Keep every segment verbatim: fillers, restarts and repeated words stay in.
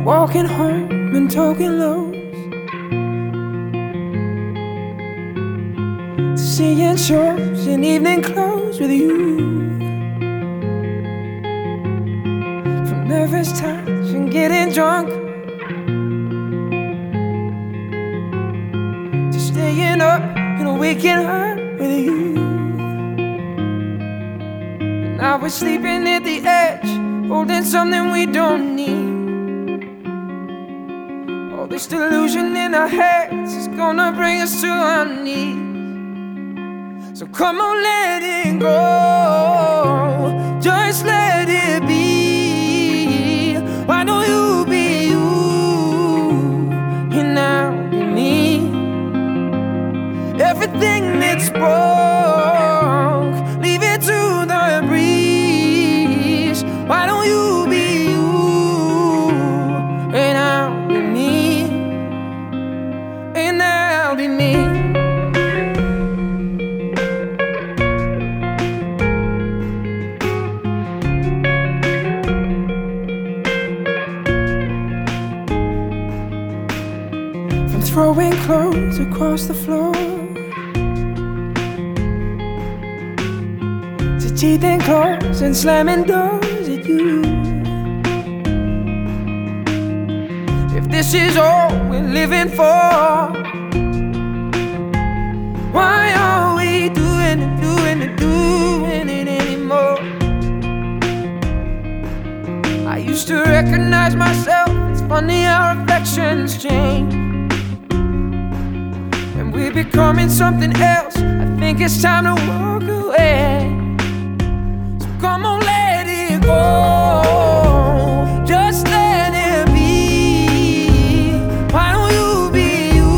walking home and talking lows, to seeing shows in evening clothes with you, from nervous touch and getting drunk, to staying up and waking up with you. And now we're sleeping at the edge, holding something we don't need. All this delusion in our heads is gonna bring us to our knees. So come on, let it go, just let it be. Why don't you be you, and I'll be me? Everything that's broke, leave it to the breeze. Why don't you be you, and I'll be me, and I'll be me. From throwing clothes across the floor, to teething claws and slamming doors at you. If this is all we're living for, why are we doing it, doing it, doing it anymore? I used to recognize myself, it's funny how reflections change. When we're becoming something else, I think it's time to walk away. So come on, let it go, just let it be. Why don't you be you,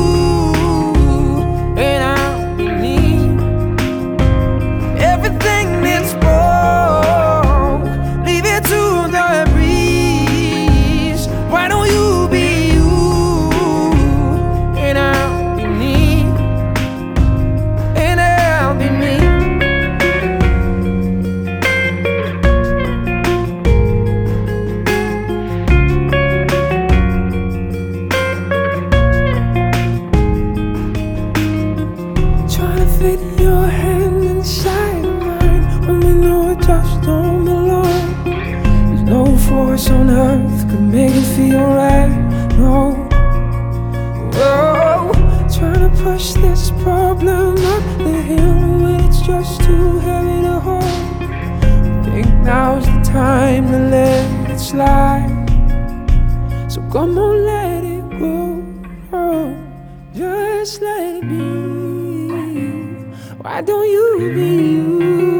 and I'll be me? Everything that's broke, leave it to the breeze. Why don't you be you, and I'll be me, and I'll be me. Trying to fit your hand inside of mine when we know it just don't belong. There's no force on earth could make it feel right. No. Whoa. Trying to push this problem up the hill when it's just too heavy to hold. I think now's the time to let it slide. So come on, let it go, oh, just let it be. Why don't you be you?